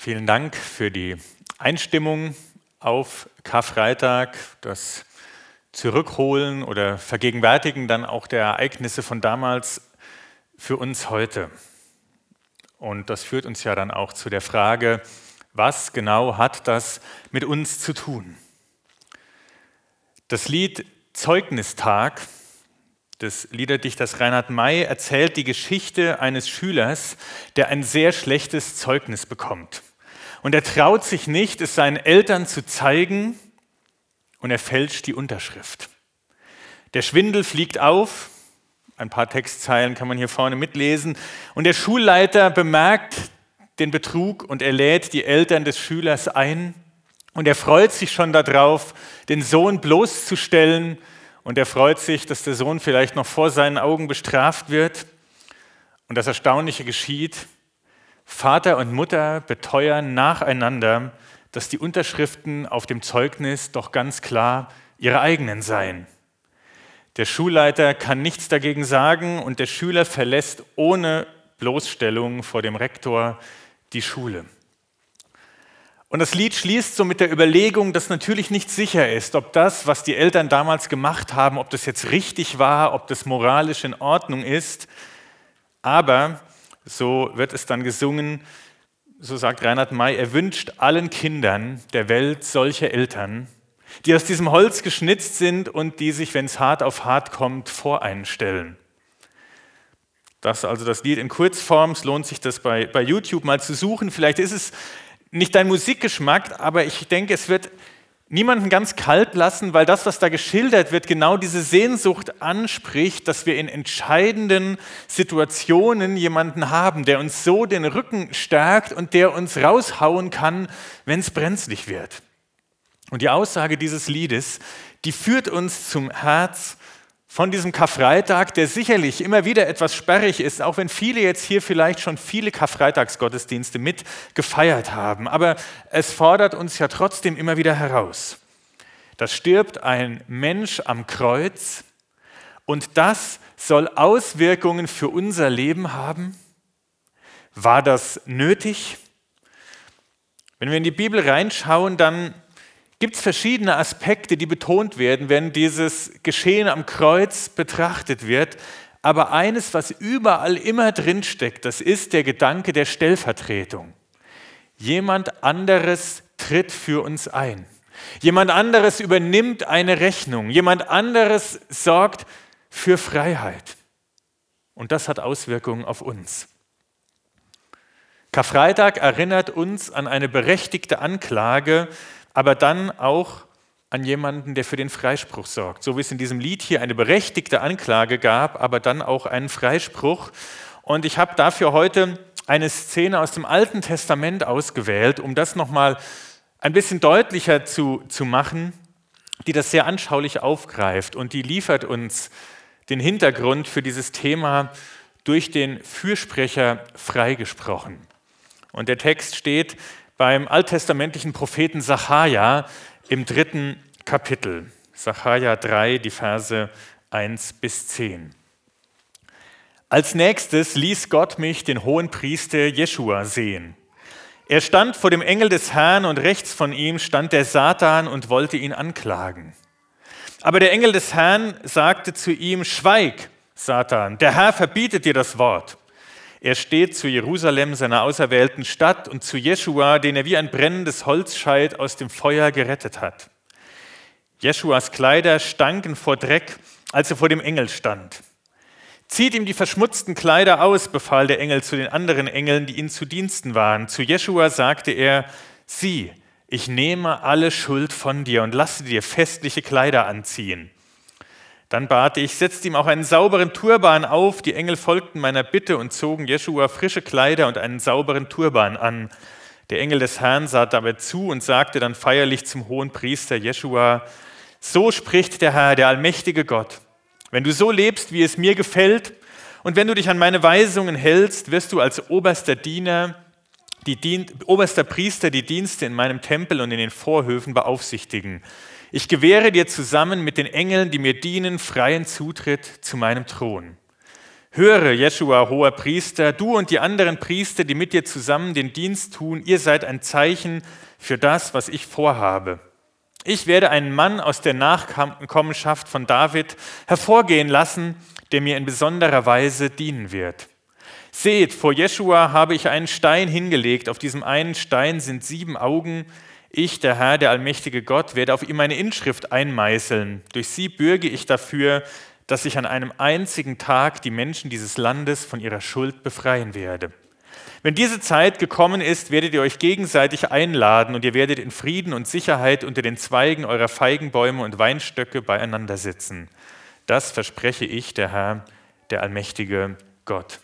Vielen Dank für die Einstimmung auf Karfreitag, das Zurückholen oder Vergegenwärtigen dann auch der Ereignisse von damals für uns heute. Und das führt uns ja dann auch zu der Frage, was genau hat das mit uns zu tun? Das Lied Zeugnistag des Liederdichters Reinhard May erzählt die Geschichte eines Schülers, der ein sehr schlechtes Zeugnis bekommt. Und er traut sich nicht, es seinen Eltern zu zeigen, und er fälscht die Unterschrift. Der Schwindel fliegt auf, ein paar Textzeilen kann man hier vorne mitlesen, und der Schulleiter bemerkt den Betrug und er lädt die Eltern des Schülers ein und er freut sich schon darauf, den Sohn bloßzustellen, und er freut sich, dass der Sohn vielleicht noch vor seinen Augen bestraft wird. Und das Erstaunliche geschieht: Vater und Mutter beteuern nacheinander, dass die Unterschriften auf dem Zeugnis doch ganz klar ihre eigenen seien. Der Schulleiter kann nichts dagegen sagen und der Schüler verlässt ohne Bloßstellung vor dem Rektor die Schule. Und das Lied schließt so mit der Überlegung, dass natürlich nicht sicher ist, ob das, was die Eltern damals gemacht haben, ob das jetzt richtig war, ob das moralisch in Ordnung ist. Aber, so wird es dann gesungen, so sagt Reinhard May, er wünscht allen Kindern der Welt solche Eltern, die aus diesem Holz geschnitzt sind und die sich, wenn es hart auf hart kommt, vor einen stellen. Das ist also das Lied in Kurzform. Es lohnt sich, das bei YouTube mal zu suchen. Vielleicht ist es nicht dein Musikgeschmack, aber ich denke, es wird niemanden ganz kalt lassen, weil das, was da geschildert wird, genau diese Sehnsucht anspricht, dass wir in entscheidenden Situationen jemanden haben, der uns so den Rücken stärkt und der uns raushauen kann, wenn es brenzlig wird. Und die Aussage dieses Liedes, die führt uns zum Herz von diesem Karfreitag, der sicherlich immer wieder etwas sperrig ist, auch wenn viele jetzt hier vielleicht schon viele Karfreitagsgottesdienste mit gefeiert haben. Aber es fordert uns ja trotzdem immer wieder heraus. Da stirbt ein Mensch am Kreuz und das soll Auswirkungen für unser Leben haben. War das nötig? Wenn wir in die Bibel reinschauen, dann gibt es verschiedene Aspekte, die betont werden, wenn dieses Geschehen am Kreuz betrachtet wird. Aber eines, was überall immer drinsteckt, das ist der Gedanke der Stellvertretung. Jemand anderes tritt für uns ein. Jemand anderes übernimmt eine Rechnung. Jemand anderes sorgt für Freiheit. Und das hat Auswirkungen auf uns. Karfreitag erinnert uns an eine berechtigte Anklage, aber dann auch an jemanden, der für den Freispruch sorgt. So wie es in diesem Lied hier eine berechtigte Anklage gab, aber dann auch einen Freispruch. Und ich habe dafür heute eine Szene aus dem Alten Testament ausgewählt, um das nochmal ein bisschen deutlicher zu machen, die das sehr anschaulich aufgreift. Und die liefert uns den Hintergrund für dieses Thema durch den Fürsprecher freigesprochen. Und der Text steht beim alttestamentlichen Propheten Sacharja im 3. Kapitel. Sacharja 3, die Verse 1 bis 10. Als nächstes ließ Gott mich den Hohenpriester Jeschua sehen. Er stand vor dem Engel des Herrn und rechts von ihm stand der Satan und wollte ihn anklagen. Aber der Engel des Herrn sagte zu ihm: Schweig, Satan, der Herr verbietet dir das Wort. Er steht zu Jerusalem, seiner auserwählten Stadt, und zu Jeschua, den er wie ein brennendes Holzscheit aus dem Feuer gerettet hat. Jeschuas Kleider stanken vor Dreck, als er vor dem Engel stand. Zieht ihm die verschmutzten Kleider aus, befahl der Engel zu den anderen Engeln, die ihm zu Diensten waren. Zu Jeschua sagte er: Sieh, ich nehme alle Schuld von dir und lasse dir festliche Kleider anziehen. Dann bat ich: Setzt ihm auch einen sauberen Turban auf. Die Engel folgten meiner Bitte und zogen Jeschua frische Kleider und einen sauberen Turban an. Der Engel des Herrn sah dabei zu und sagte dann feierlich zum Hohenpriester Jeschua: So spricht der Herr, der allmächtige Gott: Wenn du so lebst, wie es mir gefällt, und wenn du dich an meine Weisungen hältst, wirst du als oberster Priester die Dienste in meinem Tempel und in den Vorhöfen beaufsichtigen. Ich gewähre dir zusammen mit den Engeln, die mir dienen, freien Zutritt zu meinem Thron. Höre, Jeschua, hoher Priester, du und die anderen Priester, die mit dir zusammen den Dienst tun, ihr seid ein Zeichen für das, was ich vorhabe. Ich werde einen Mann aus der Nachkommenschaft von David hervorgehen lassen, der mir in besonderer Weise dienen wird. Seht, vor Jeschua habe ich einen Stein hingelegt, auf diesem einen Stein sind 7 Augen. Ich, der Herr, der allmächtige Gott, werde auf ihm eine Inschrift einmeißeln. Durch sie bürge ich dafür, dass ich an einem einzigen Tag die Menschen dieses Landes von ihrer Schuld befreien werde. Wenn diese Zeit gekommen ist, werdet ihr euch gegenseitig einladen und ihr werdet in Frieden und Sicherheit unter den Zweigen eurer Feigenbäume und Weinstöcke beieinander sitzen. Das verspreche ich, der Herr, der allmächtige Gott.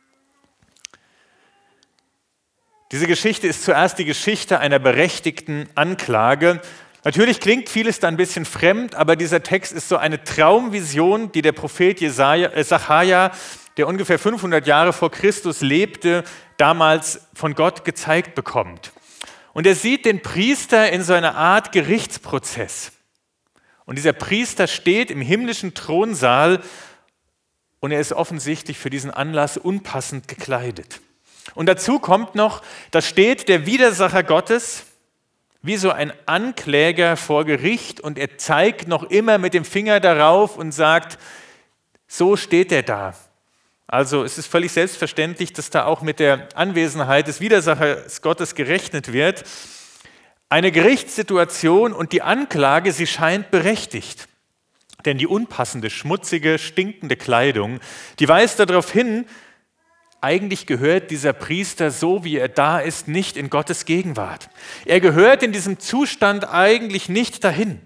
Diese Geschichte ist zuerst die Geschichte einer berechtigten Anklage. Natürlich klingt vieles da ein bisschen fremd, aber dieser Text ist so eine Traumvision, die der Prophet Sacharja, der ungefähr 500 Jahre vor Christus lebte, damals von Gott gezeigt bekommt. Und er sieht den Priester in so einer Art Gerichtsprozess. Und dieser Priester steht im himmlischen Thronsaal und er ist offensichtlich für diesen Anlass unpassend gekleidet. Und dazu kommt noch, da steht der Widersacher Gottes wie so ein Ankläger vor Gericht und er zeigt noch immer mit dem Finger darauf und sagt, so steht er da. Also es ist völlig selbstverständlich, dass da auch mit der Anwesenheit des Widersachers Gottes gerechnet wird. Eine Gerichtssituation und die Anklage, sie scheint berechtigt. Denn die unpassende, schmutzige, stinkende Kleidung, die weist darauf hin, eigentlich gehört dieser Priester, so wie er da ist, nicht in Gottes Gegenwart. Er gehört in diesem Zustand eigentlich nicht dahin.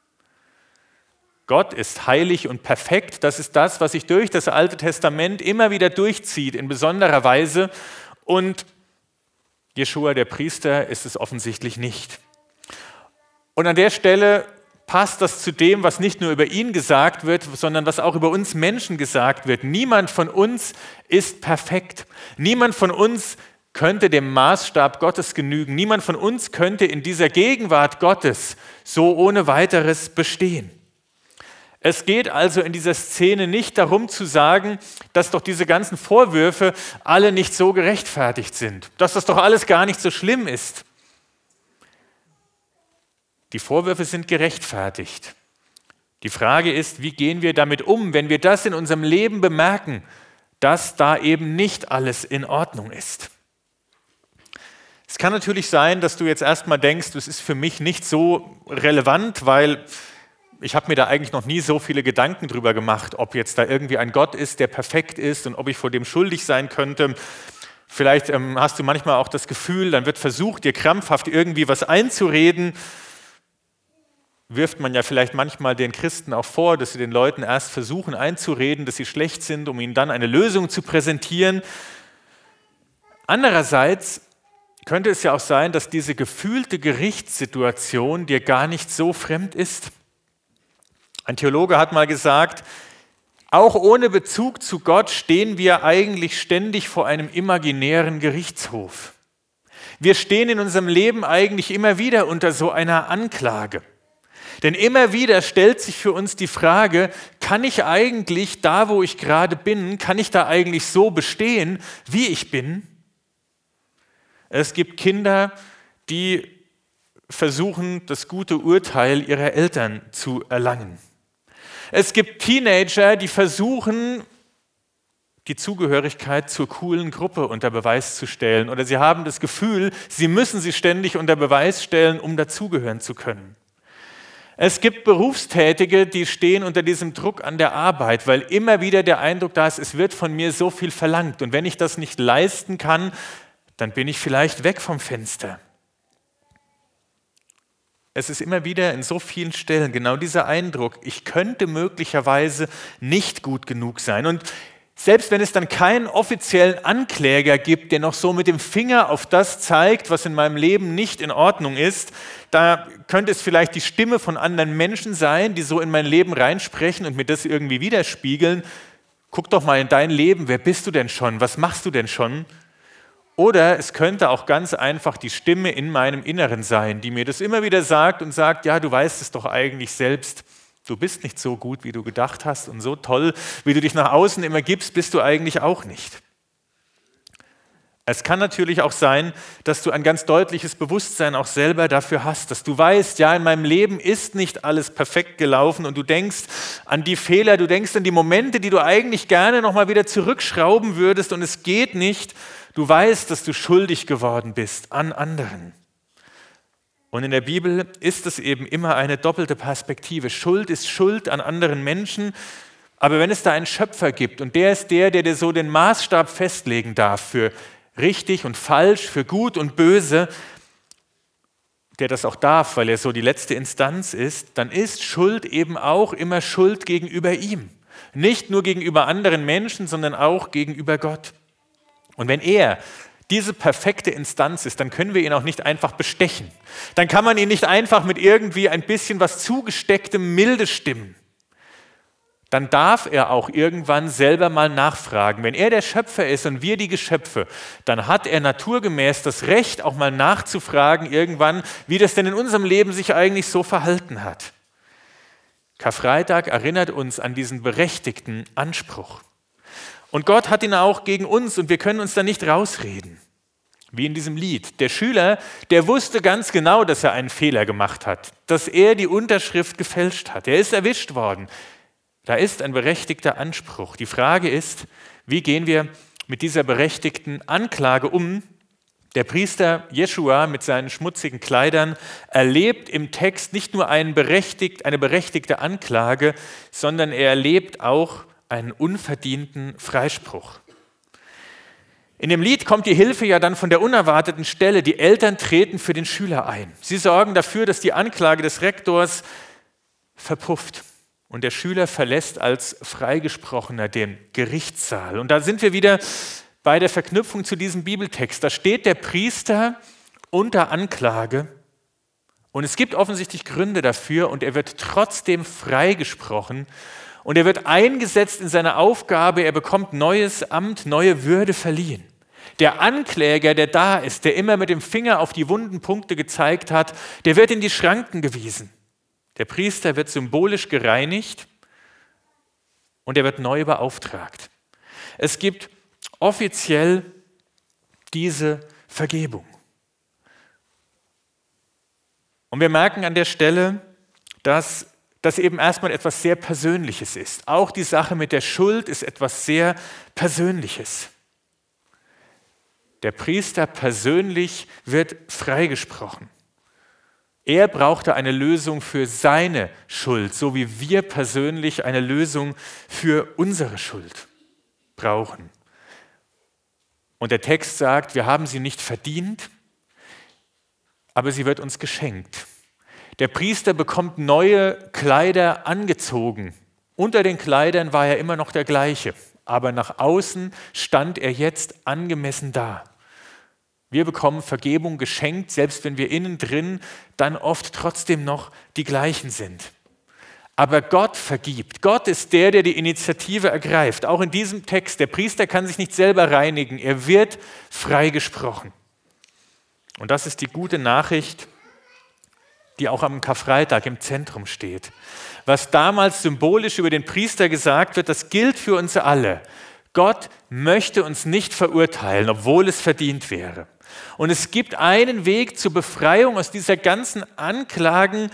Gott ist heilig und perfekt. Das ist das, was sich durch das Alte Testament immer wieder durchzieht, in besonderer Weise. Und Jeschua, der Priester, ist es offensichtlich nicht. Und an der Stelle passt das zu dem, was nicht nur über ihn gesagt wird, sondern was auch über uns Menschen gesagt wird. Niemand von uns ist perfekt. Niemand von uns könnte dem Maßstab Gottes genügen. Niemand von uns könnte in dieser Gegenwart Gottes so ohne weiteres bestehen. Es geht also in dieser Szene nicht darum zu sagen, dass doch diese ganzen Vorwürfe alle nicht so gerechtfertigt sind, dass das doch alles gar nicht so schlimm ist. Die Vorwürfe sind gerechtfertigt. Die Frage ist, wie gehen wir damit um, wenn wir das in unserem Leben bemerken, dass da eben nicht alles in Ordnung ist. Es kann natürlich sein, dass du jetzt erstmal denkst, das ist für mich nicht so relevant, weil ich habe mir da eigentlich noch nie so viele Gedanken drüber gemacht, ob jetzt da irgendwie ein Gott ist, der perfekt ist und ob ich vor dem schuldig sein könnte. Vielleicht hast du manchmal auch das Gefühl, dann wird versucht, dir krampfhaft irgendwie was einzureden. Wirft man ja vielleicht manchmal den Christen auch vor, dass sie den Leuten erst versuchen einzureden, dass sie schlecht sind, um ihnen dann eine Lösung zu präsentieren. Andererseits könnte es ja auch sein, dass diese gefühlte Gerichtssituation dir gar nicht so fremd ist. Ein Theologe hat mal gesagt, auch ohne Bezug zu Gott stehen wir eigentlich ständig vor einem imaginären Gerichtshof. Wir stehen in unserem Leben eigentlich immer wieder unter so einer Anklage. Denn immer wieder stellt sich für uns die Frage, kann ich eigentlich da, wo ich gerade bin, kann ich da eigentlich so bestehen, wie ich bin? Es gibt Kinder, die versuchen, das gute Urteil ihrer Eltern zu erlangen. Es gibt Teenager, die versuchen, die Zugehörigkeit zur coolen Gruppe unter Beweis zu stellen. Oder sie haben das Gefühl, sie müssen sie ständig unter Beweis stellen, um dazugehören zu können. Es gibt Berufstätige, die stehen unter diesem Druck an der Arbeit, weil immer wieder der Eindruck da ist, es wird von mir so viel verlangt. Und wenn ich das nicht leisten kann, dann bin ich vielleicht weg vom Fenster. Es ist immer wieder in so vielen Stellen genau dieser Eindruck, ich könnte möglicherweise nicht gut genug sein. Und selbst wenn es dann keinen offiziellen Ankläger gibt, der noch so mit dem Finger auf das zeigt, was in meinem Leben nicht in Ordnung ist, da könnte es vielleicht die Stimme von anderen Menschen sein, die so in mein Leben reinsprechen und mir das irgendwie widerspiegeln. Guck doch mal in dein Leben, wer bist du denn schon? Was machst du denn schon? Oder es könnte auch ganz einfach die Stimme in meinem Inneren sein, die mir das immer wieder sagt und sagt, ja, du weißt es doch eigentlich selbst, Du bist nicht so gut, wie du gedacht hast und so toll, wie du dich nach außen immer gibst, bist du eigentlich auch nicht. Es kann natürlich auch sein, dass du ein ganz deutliches Bewusstsein auch selber dafür hast, dass du weißt, ja, in meinem Leben ist nicht alles perfekt gelaufen und du denkst an die Fehler, du denkst an die Momente, die du eigentlich gerne nochmal wieder zurückschrauben würdest und es geht nicht. Du weißt, dass du schuldig geworden bist an anderen. Und in der Bibel ist es eben immer eine doppelte Perspektive. Schuld ist Schuld an anderen Menschen, aber wenn es da einen Schöpfer gibt und der ist der dir so den Maßstab festlegen darf für richtig und falsch, für gut und böse, der das auch darf, weil er so die letzte Instanz ist, dann ist Schuld eben auch immer Schuld gegenüber ihm. Nicht nur gegenüber anderen Menschen, sondern auch gegenüber Gott. Und wenn er diese perfekte Instanz ist, dann können wir ihn auch nicht einfach bestechen. Dann kann man ihn nicht einfach mit irgendwie ein bisschen was zugestecktem Milde stimmen. Dann darf er auch irgendwann selber mal nachfragen. Wenn er der Schöpfer ist und wir die Geschöpfe, dann hat er naturgemäß das Recht, auch mal nachzufragen irgendwann, wie das denn in unserem Leben sich eigentlich so verhalten hat. Karfreitag erinnert uns an diesen berechtigten Anspruch. Und Gott hat ihn auch gegen uns und wir können uns da nicht rausreden. Wie in diesem Lied. Der Schüler, der wusste ganz genau, dass er einen Fehler gemacht hat, dass er die Unterschrift gefälscht hat. Er ist erwischt worden. Da ist ein berechtigter Anspruch. Die Frage ist, wie gehen wir mit dieser berechtigten Anklage um? Der Priester Jeschua mit seinen schmutzigen Kleidern erlebt im Text nicht nur eine berechtigte Anklage, sondern er erlebt auch einen unverdienten Freispruch. In dem Lied kommt die Hilfe ja dann von der unerwarteten Stelle. Die Eltern treten für den Schüler ein. Sie sorgen dafür, dass die Anklage des Rektors verpufft. Und der Schüler verlässt als Freigesprochener den Gerichtssaal. Und da sind wir wieder bei der Verknüpfung zu diesem Bibeltext. Da steht der Priester unter Anklage und es gibt offensichtlich Gründe dafür und er wird trotzdem freigesprochen und er wird eingesetzt in seine Aufgabe, er bekommt neues Amt, neue Würde verliehen. Der Ankläger, der da ist, der immer mit dem Finger auf die wunden Punkte gezeigt hat, der wird in die Schranken gewiesen. Der Priester wird symbolisch gereinigt und er wird neu beauftragt. Es gibt offiziell diese Vergebung. Und wir merken an der Stelle, dass das eben erstmal etwas sehr Persönliches ist. Auch die Sache mit der Schuld ist etwas sehr Persönliches. Der Priester persönlich wird freigesprochen. Er brauchte eine Lösung für seine Schuld, so wie wir persönlich eine Lösung für unsere Schuld brauchen. Und der Text sagt, wir haben sie nicht verdient, aber sie wird uns geschenkt. Der Priester bekommt neue Kleider angezogen. Unter den Kleidern war er immer noch der gleiche, aber nach außen stand er jetzt angemessen da. Wir bekommen Vergebung geschenkt, selbst wenn wir innen drin dann oft trotzdem noch die gleichen sind. Aber Gott vergibt. Gott ist der, der die Initiative ergreift. Auch in diesem Text, der Priester kann sich nicht selber reinigen. Er wird freigesprochen. Und das ist die gute Nachricht, die auch am Karfreitag im Zentrum steht. Was damals symbolisch über den Priester gesagt wird, das gilt für uns alle. Gott möchte uns nicht verurteilen, obwohl es verdient wäre. Und es gibt einen Weg zur Befreiung aus dieser ganzen Anklagen,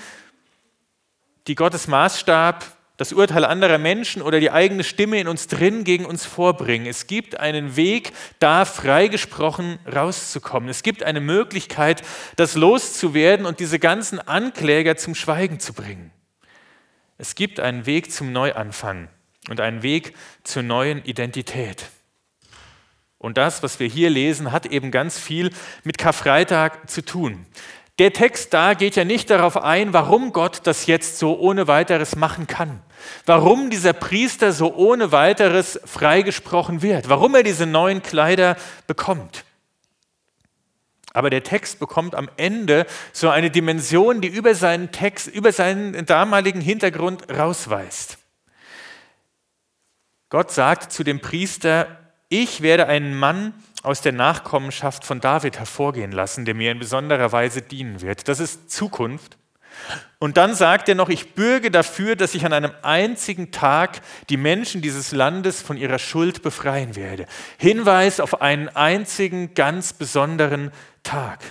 die Gottes Maßstab, das Urteil anderer Menschen oder die eigene Stimme in uns drin gegen uns vorbringen. Es gibt einen Weg, da freigesprochen rauszukommen. Es gibt eine Möglichkeit, das loszuwerden und diese ganzen Ankläger zum Schweigen zu bringen. Es gibt einen Weg zum Neuanfang und einen Weg zur neuen Identität. Und das, was wir hier lesen, hat eben ganz viel mit Karfreitag zu tun. Der Text da geht ja nicht darauf ein, warum Gott das jetzt so ohne weiteres machen kann. Warum dieser Priester so ohne weiteres freigesprochen wird. Warum er diese neuen Kleider bekommt. Aber der Text bekommt am Ende so eine Dimension, die über seinen Text, über seinen damaligen Hintergrund rausweist. Gott sagt zu dem Priester, ich werde einen Mann aus der Nachkommenschaft von David hervorgehen lassen, der mir in besonderer Weise dienen wird. Das ist Zukunft. Und dann sagt er noch, ich bürge dafür, dass ich an einem einzigen Tag die Menschen dieses Landes von ihrer Schuld befreien werde. Hinweis auf einen einzigen, ganz besonderen Tag.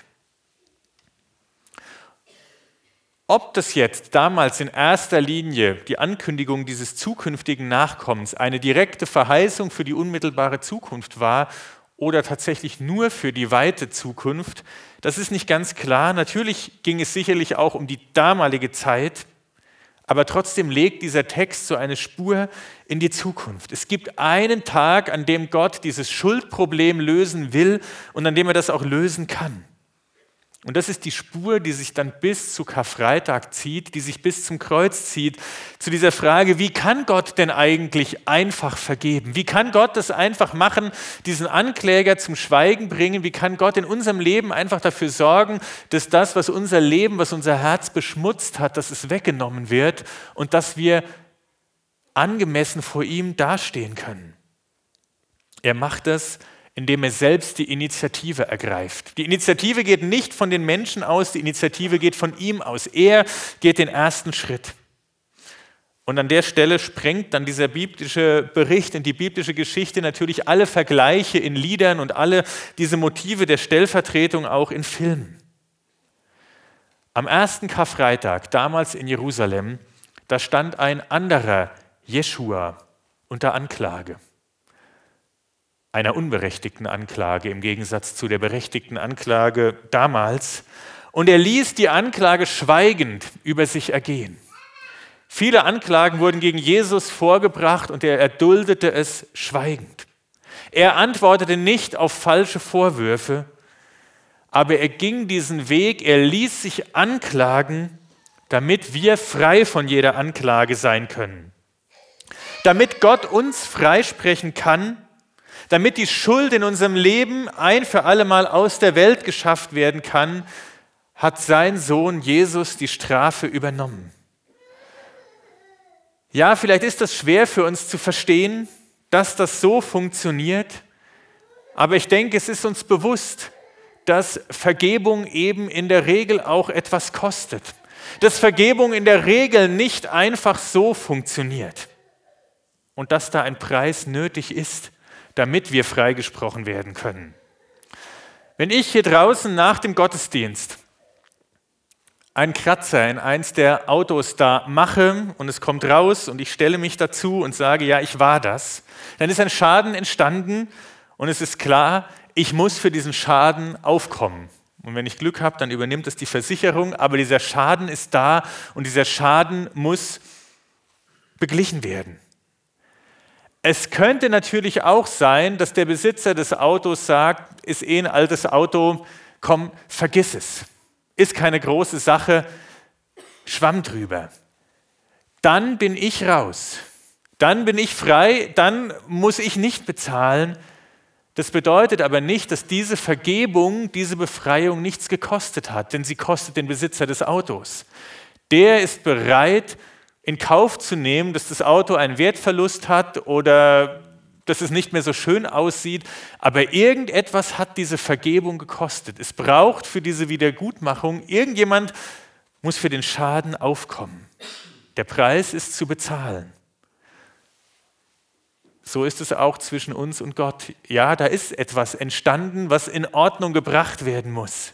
Ob das jetzt damals in erster Linie die Ankündigung dieses zukünftigen Nachkommens eine direkte Verheißung für die unmittelbare Zukunft war oder tatsächlich nur für die weite Zukunft, das ist nicht ganz klar. Natürlich ging es sicherlich auch um die damalige Zeit, aber trotzdem legt dieser Text so eine Spur in die Zukunft. Es gibt einen Tag, an dem Gott dieses Schuldproblem lösen will und an dem er das auch lösen kann. Und das ist die Spur, die sich dann bis zu Karfreitag zieht, die sich bis zum Kreuz zieht, zu dieser Frage, wie kann Gott denn eigentlich einfach vergeben? Wie kann Gott das einfach machen, diesen Ankläger zum Schweigen bringen? Wie kann Gott in unserem Leben einfach dafür sorgen, dass das, was unser Leben, was unser Herz beschmutzt hat, dass es weggenommen wird und dass wir angemessen vor ihm dastehen können? Er macht das, indem er selbst die Initiative ergreift. Die Initiative geht nicht von den Menschen aus, die Initiative geht von ihm aus. Er geht den ersten Schritt. Und an der Stelle sprengt dann dieser biblische Bericht in die biblische Geschichte natürlich alle Vergleiche in Liedern und alle diese Motive der Stellvertretung auch in Filmen. Am ersten Karfreitag, damals in Jerusalem, da stand ein anderer Jeschua unter Anklage. Einer unberechtigten Anklage im Gegensatz zu der berechtigten Anklage damals. Und er ließ die Anklage schweigend über sich ergehen. Viele Anklagen wurden gegen Jesus vorgebracht und er erduldete es schweigend. Er antwortete nicht auf falsche Vorwürfe, aber er ging diesen Weg, er ließ sich anklagen, damit wir frei von jeder Anklage sein können. Damit Gott uns freisprechen kann, damit die Schuld in unserem Leben ein für alle Mal aus der Welt geschafft werden kann, hat sein Sohn Jesus die Strafe übernommen. Ja, vielleicht ist das schwer für uns zu verstehen, dass das so funktioniert, aber ich denke, es ist uns bewusst, dass Vergebung eben in der Regel auch etwas kostet. Dass Vergebung in der Regel nicht einfach so funktioniert und dass da ein Preis nötig ist, damit wir freigesprochen werden können. Wenn ich hier draußen nach dem Gottesdienst einen Kratzer in eins der Autos da mache und es kommt raus und ich stelle mich dazu und sage, ja, ich war das, dann ist ein Schaden entstanden und es ist klar, ich muss für diesen Schaden aufkommen. Und wenn ich Glück habe, dann übernimmt es die Versicherung, aber dieser Schaden ist da und dieser Schaden muss beglichen werden. Es könnte natürlich auch sein, dass der Besitzer des Autos sagt, ist ein altes Auto, komm, vergiss es. Ist keine große Sache, schwamm drüber. Dann bin ich raus. Dann bin ich frei, dann muss ich nicht bezahlen. Das bedeutet aber nicht, dass diese Vergebung, diese Befreiung nichts gekostet hat, denn sie kostet den Besitzer des Autos. Der ist bereit, in Kauf zu nehmen, dass das Auto einen Wertverlust hat oder dass es nicht mehr so schön aussieht, aber irgendetwas hat diese Vergebung gekostet. Es braucht für diese Wiedergutmachung, irgendjemand muss für den Schaden aufkommen. Der Preis ist zu bezahlen. So ist es auch zwischen uns und Gott. Ja, da ist etwas entstanden, was in Ordnung gebracht werden muss.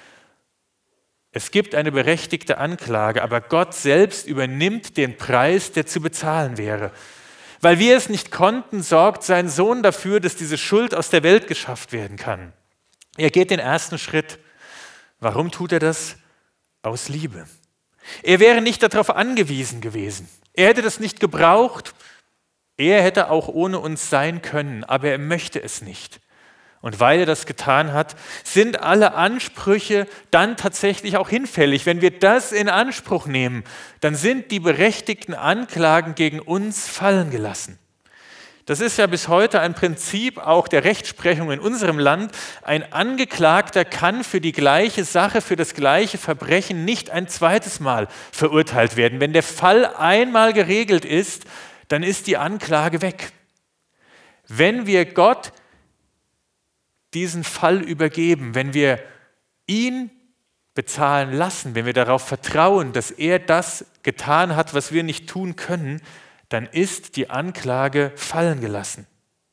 Es gibt eine berechtigte Anklage, aber Gott selbst übernimmt den Preis, der zu bezahlen wäre. Weil wir es nicht konnten, sorgt sein Sohn dafür, dass diese Schuld aus der Welt geschafft werden kann. Er geht den ersten Schritt. Warum tut er das? Aus Liebe. Er wäre nicht darauf angewiesen gewesen. Er hätte das nicht gebraucht. Er hätte auch ohne uns sein können, aber er möchte es nicht. Und weil er das getan hat, sind alle Ansprüche dann tatsächlich auch hinfällig. Wenn wir das in Anspruch nehmen, dann sind die berechtigten Anklagen gegen uns fallen gelassen. Das ist ja bis heute ein Prinzip auch der Rechtsprechung in unserem Land. Ein Angeklagter kann für die gleiche Sache, für das gleiche Verbrechen nicht ein zweites Mal verurteilt werden. Wenn der Fall einmal geregelt ist, dann ist die Anklage weg. Wenn wir Gott diesen Fall übergeben, wenn wir ihn bezahlen lassen, wenn wir darauf vertrauen, dass er das getan hat, was wir nicht tun können, dann ist die Anklage fallen gelassen.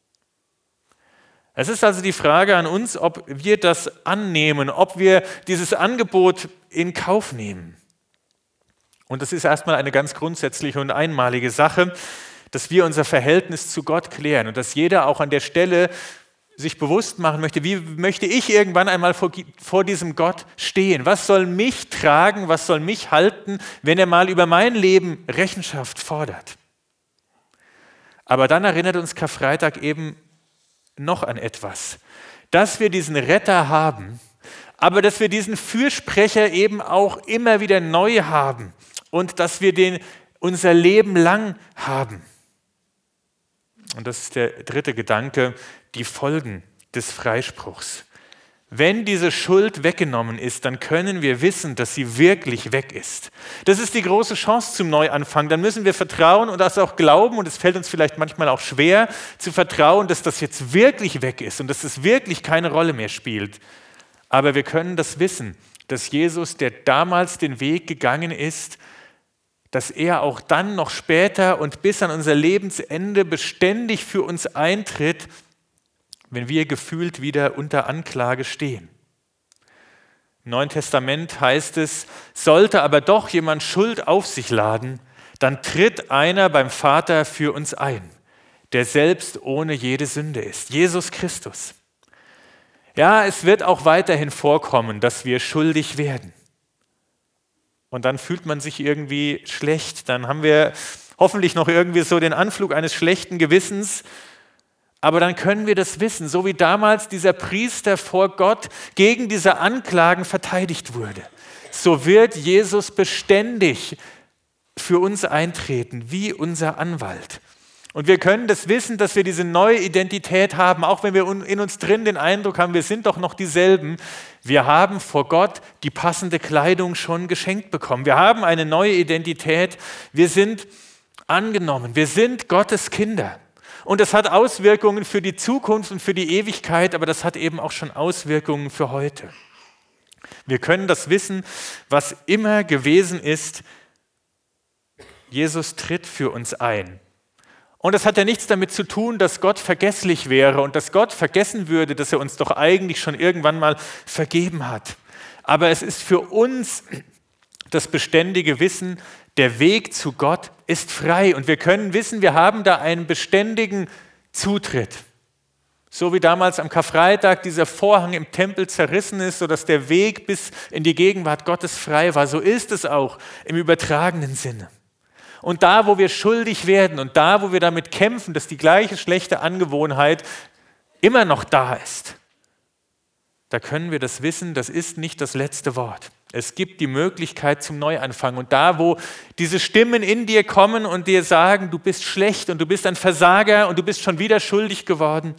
Es ist also die Frage an uns, ob wir das annehmen, ob wir dieses Angebot in Kauf nehmen. Und das ist erstmal eine ganz grundsätzliche und einmalige Sache, dass wir unser Verhältnis zu Gott klären und dass jeder auch an der Stelle sich bewusst machen möchte, wie möchte ich irgendwann einmal vor diesem Gott stehen? Was soll mich tragen, was soll mich halten, wenn er mal über mein Leben Rechenschaft fordert? Aber dann erinnert uns Karfreitag eben noch an etwas, dass wir diesen Retter haben, aber dass wir diesen Fürsprecher eben auch immer wieder neu haben und dass wir den unser Leben lang haben. Und das ist der dritte Gedanke, die Folgen des Freispruchs. Wenn diese Schuld weggenommen ist, dann können wir wissen, dass sie wirklich weg ist. Das ist die große Chance zum Neuanfang. Dann müssen wir vertrauen und das auch glauben, und es fällt uns vielleicht manchmal auch schwer zu vertrauen, dass das jetzt wirklich weg ist und dass es wirklich keine Rolle mehr spielt. Aber wir können das wissen, dass Jesus, der damals den Weg gegangen ist, dass er auch dann noch später und bis an unser Lebensende beständig für uns eintritt, wenn wir gefühlt wieder unter Anklage stehen. Im Neuen Testament heißt es, sollte aber doch jemand Schuld auf sich laden, dann tritt einer beim Vater für uns ein, der selbst ohne jede Sünde ist, Jesus Christus. Ja, es wird auch weiterhin vorkommen, dass wir schuldig werden. Und dann fühlt man sich irgendwie schlecht. Dann haben wir hoffentlich noch irgendwie so den Anflug eines schlechten Gewissens. Aber dann können wir das wissen, so wie damals dieser Priester vor Gott gegen diese Anklagen verteidigt wurde. So wird Jesus beständig für uns eintreten, wie unser Anwalt. Und wir können das wissen, dass wir diese neue Identität haben, auch wenn wir in uns drin den Eindruck haben, wir sind doch noch dieselben. Wir haben vor Gott die passende Kleidung schon geschenkt bekommen. Wir haben eine neue Identität. Wir sind angenommen. Wir sind Gottes Kinder. Und das hat Auswirkungen für die Zukunft und für die Ewigkeit, aber das hat eben auch schon Auswirkungen für heute. Wir können das wissen, was immer gewesen ist. Jesus tritt für uns ein. Und das hat ja nichts damit zu tun, dass Gott vergesslich wäre und dass Gott vergessen würde, dass er uns doch eigentlich schon irgendwann mal vergeben hat. Aber es ist für uns das beständige Wissen, der Weg zu Gott ist frei und wir können wissen, wir haben da einen beständigen Zutritt. So wie damals am Karfreitag dieser Vorhang im Tempel zerrissen ist, sodass der Weg bis in die Gegenwart Gottes frei war, so ist es auch im übertragenen Sinne. Und da, wo wir schuldig werden und da, wo wir damit kämpfen, dass die gleiche schlechte Angewohnheit immer noch da ist, da können wir das wissen, das ist nicht das letzte Wort. Es gibt die Möglichkeit zum Neuanfang. Und da, wo diese Stimmen in dir kommen und dir sagen, du bist schlecht und du bist ein Versager und du bist schon wieder schuldig geworden.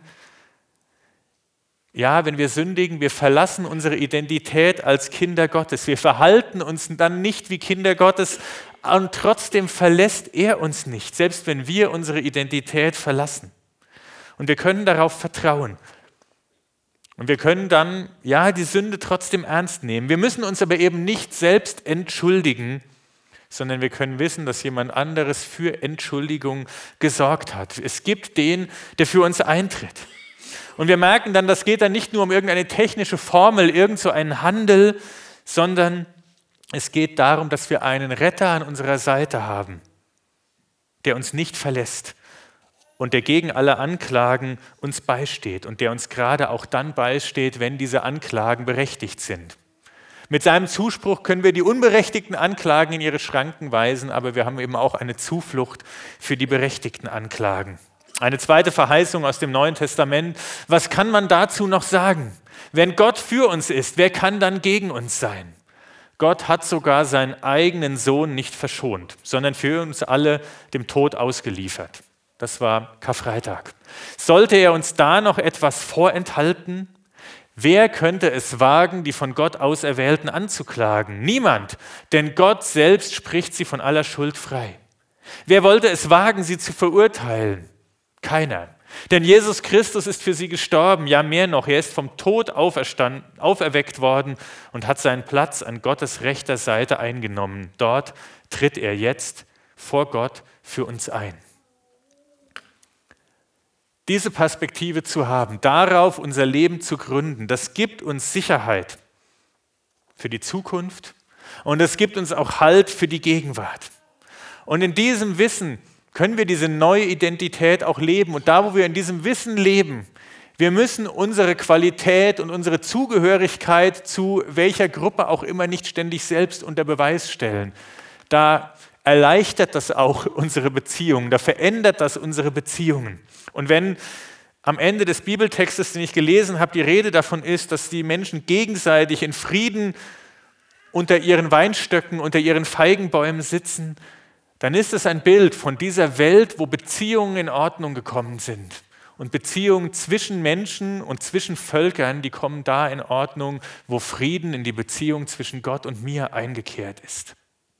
Ja, wenn wir sündigen, wir verlassen unsere Identität als Kinder Gottes. Wir verhalten uns dann nicht wie Kinder Gottes und trotzdem verlässt er uns nicht, selbst wenn wir unsere Identität verlassen. Und wir können darauf vertrauen. Und wir können dann, ja, die Sünde trotzdem ernst nehmen. Wir müssen uns aber eben nicht selbst entschuldigen, sondern wir können wissen, dass jemand anderes für Entschuldigung gesorgt hat. Es gibt den, der für uns eintritt. Und wir merken dann, das geht dann nicht nur um irgendeine technische Formel, irgend so einen Handel, sondern es geht darum, dass wir einen Retter an unserer Seite haben, der uns nicht verlässt und der gegen alle Anklagen uns beisteht und der uns gerade auch dann beisteht, wenn diese Anklagen berechtigt sind. Mit seinem Zuspruch können wir die unberechtigten Anklagen in ihre Schranken weisen, aber wir haben eben auch eine Zuflucht für die berechtigten Anklagen. Eine zweite Verheißung aus dem Neuen Testament. Was kann man dazu noch sagen? Wenn Gott für uns ist, wer kann dann gegen uns sein? Gott hat sogar seinen eigenen Sohn nicht verschont, sondern für uns alle dem Tod ausgeliefert. Das war Karfreitag. Sollte er uns da noch etwas vorenthalten? Wer könnte es wagen, die von Gott Auserwählten anzuklagen? Niemand, denn Gott selbst spricht sie von aller Schuld frei. Wer wollte es wagen, sie zu verurteilen? Keiner. Denn Jesus Christus ist für sie gestorben, ja mehr noch, er ist vom Tod auferweckt worden und hat seinen Platz an Gottes rechter Seite eingenommen. Dort tritt er jetzt vor Gott für uns ein. Diese Perspektive zu haben, darauf unser Leben zu gründen, das gibt uns Sicherheit für die Zukunft und es gibt uns auch Halt für die Gegenwart. Und in diesem Wissen können wir diese neue Identität auch leben. Und da, wo wir in diesem Wissen leben, wir müssen unsere Qualität und unsere Zugehörigkeit zu welcher Gruppe auch immer nicht ständig selbst unter Beweis stellen. Da erleichtert das auch unsere Beziehungen, da verändert das unsere Beziehungen. Und wenn am Ende des Bibeltextes, den ich gelesen habe, die Rede davon ist, dass die Menschen gegenseitig in Frieden unter ihren Weinstöcken, unter ihren Feigenbäumen sitzen, dann ist es ein Bild von dieser Welt, wo Beziehungen in Ordnung gekommen sind. Und Beziehungen zwischen Menschen und zwischen Völkern, die kommen da in Ordnung, wo Frieden in die Beziehung zwischen Gott und mir eingekehrt ist.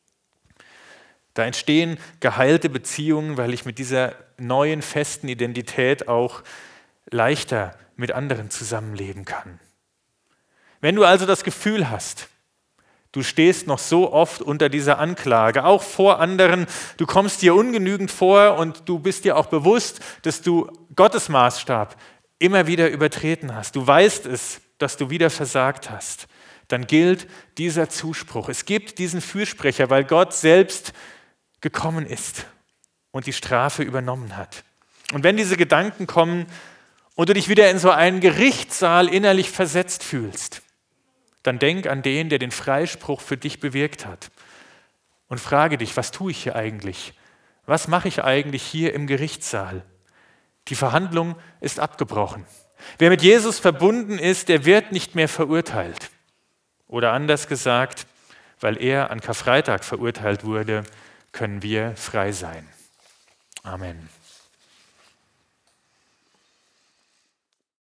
Da entstehen geheilte Beziehungen, weil ich mit dieser neuen, festen Identität auch leichter mit anderen zusammenleben kann. Wenn du also das Gefühl hast, du stehst noch so oft unter dieser Anklage, auch vor anderen. Du kommst dir ungenügend vor und du bist dir auch bewusst, dass du Gottes Maßstab immer wieder übertreten hast. Du weißt es, dass du wieder versagt hast. Dann gilt dieser Zuspruch. Es gibt diesen Fürsprecher, weil Gott selbst gekommen ist und die Strafe übernommen hat. Und wenn diese Gedanken kommen und du dich wieder in so einen Gerichtssaal innerlich versetzt fühlst, dann denk an den, der den Freispruch für dich bewirkt hat. Und frage dich, was tue ich hier eigentlich? Was mache ich eigentlich hier im Gerichtssaal? Die Verhandlung ist abgebrochen. Wer mit Jesus verbunden ist, der wird nicht mehr verurteilt. Oder anders gesagt, weil er an Karfreitag verurteilt wurde, können wir frei sein. Amen.